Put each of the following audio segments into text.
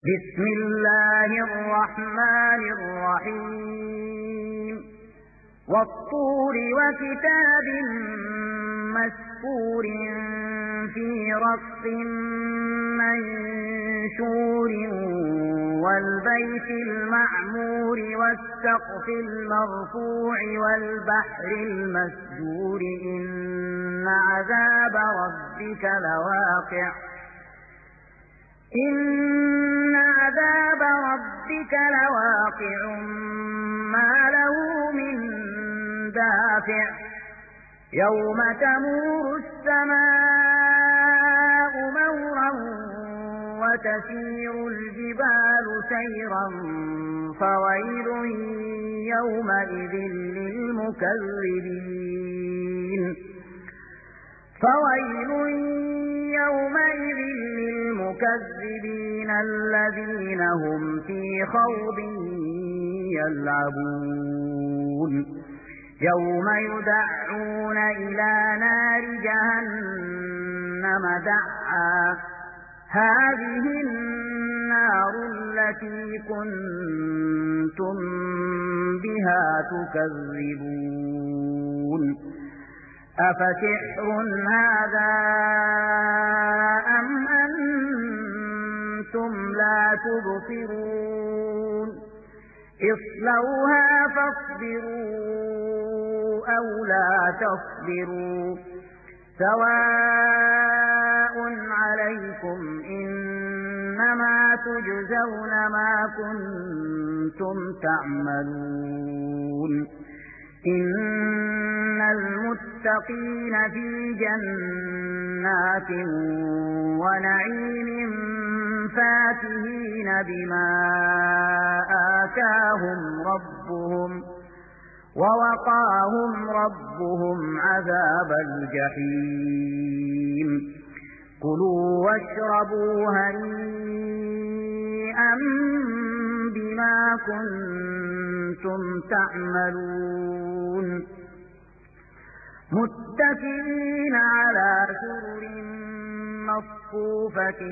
بسم الله الرحمن الرحيم والطور وكتاب مسكور في رق منشور والبيت المعمور والسقف المرفوع والبحر المسجور إن عذاب ربك لواقع ما له من دافع يوم تمور السماء مورا وتسير الجبال سيرا فويل يومئذ للمكذبين الذين هم في خوض يلعبون يوم يدعون إلى نار جهنم دعا هذه النار التي كنتم بها تكذبون أفسحر هذا أم أنتم لا تبصرون اصلوها فاصبروا أو لا تصبروا سواء عليكم إنما تجزون ما كنتم تعملون إن المتقين في جنات ونعيم فاكهين بما آتاهم ربهم ووقاهم ربهم عذاب الجحيم كلوا واشربوا هنيئا بما كنتم تعملون متكئين على سرر مصفوفة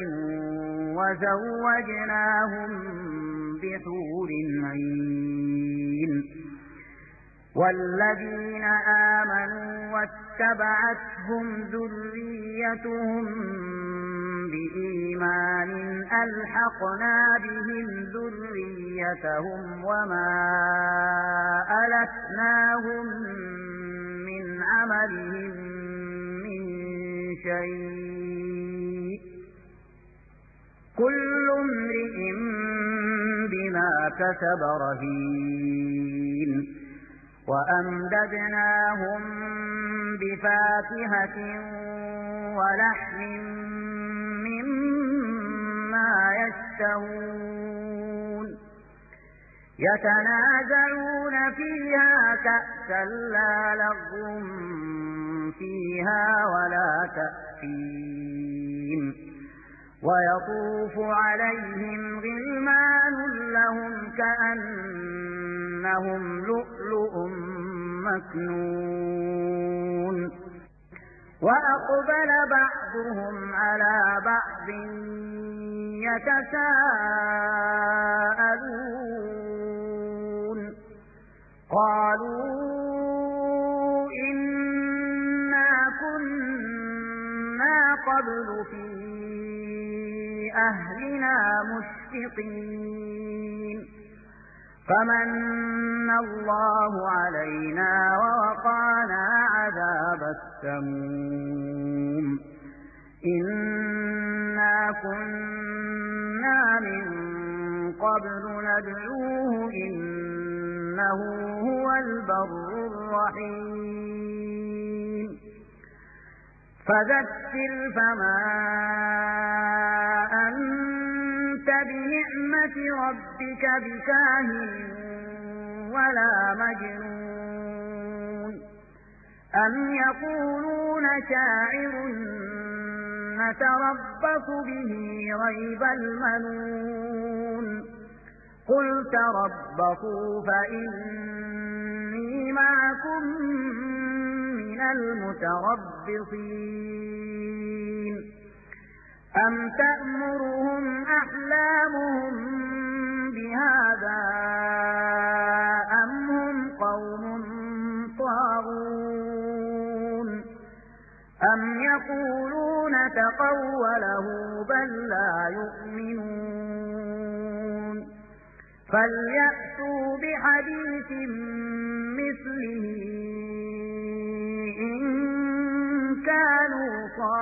وزوجناهم بحور عين والذين آمنوا واتبعتهم ذريتهم بإيمان ألحقنا بهم ذريتهم وما ألتناهم من عملهم من شيء كل امرئ بما كسب رهين وأمددناهم بفاكهة ولحم مما يشتهون يتنازعون فيها كأسا لا لغو فيها ولا تأثيم ويطوف عليهم غلمان لهم كأنهم لؤلؤ مكنون وأقبل بعضهم على بعض يتساءلون قالوا إنا كنا قبل في أهلنا مشفقين فمن الله علينا ووقانا عذاب السموم إنا كنا من قبل ندعوه إنه هو البر الرحيم فذكر فما أنت بنعمة ربك بكاهن ولا مجنون أم يقولون شاعر نتربص به ريب المنون قل تربصوا فإني معكم من المتربصين أم تأمرهم أحلامهم قوله بل لا يؤمنون فليأتوا بحديث مثله إن كانوا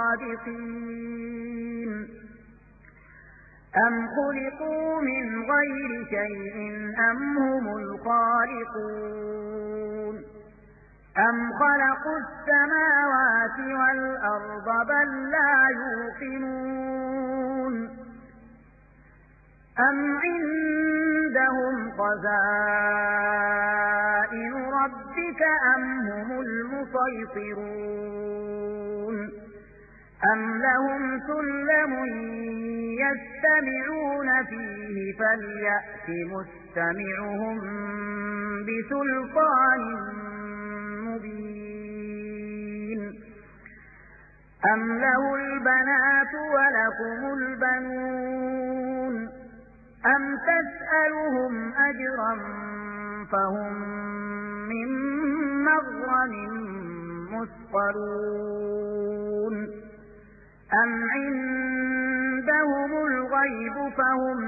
صادقين أم خلقوا من غير شيء أم هم الخالقون أم خلقوا السماوات والأرض بل لا يوقنون أم عندهم خزائن ربك أم هم المسيطرون أم لهم سلم يستمعون فيه فليأت مستمعهم بسلطان مبين أم له البنات ولكم البنون أم تسألهم أجرا فهم من مغرم مثقلون أم عندهم الغيب فهم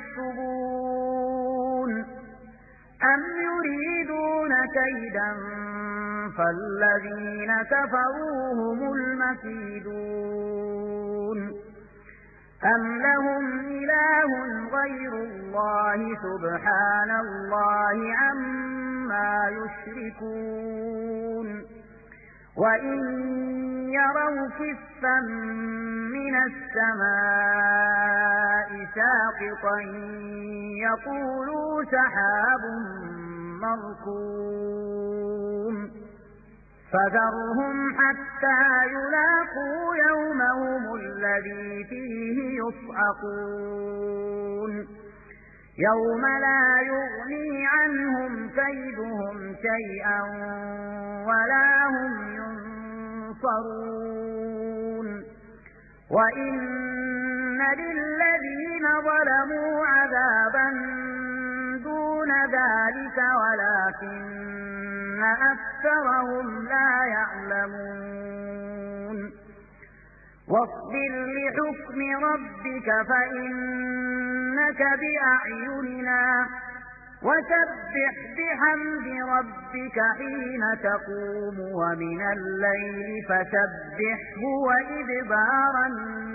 يكتبون أم يريدون كيدا فالذين كفروا هم المكيدون أم لهم إله غير الله سبحان الله عما يشركون وإن يروا كسفا من السماء ساقطا يقولوا سحاب مركوم فذرهم حتى يلاقوا يومهم الذي فيه يصعقون يوم لا يغني عنهم كيدهم شيئا ولا هم ينصرون وإن للذين ظلموا عذابا دون ذلك ولكن أكثرهم لا يعلمون واصبر لحكم ربك فإنك بأعيننا وسبح بحمد ربك حين تقوم ومن الليل فسبحه وإدبار النجوم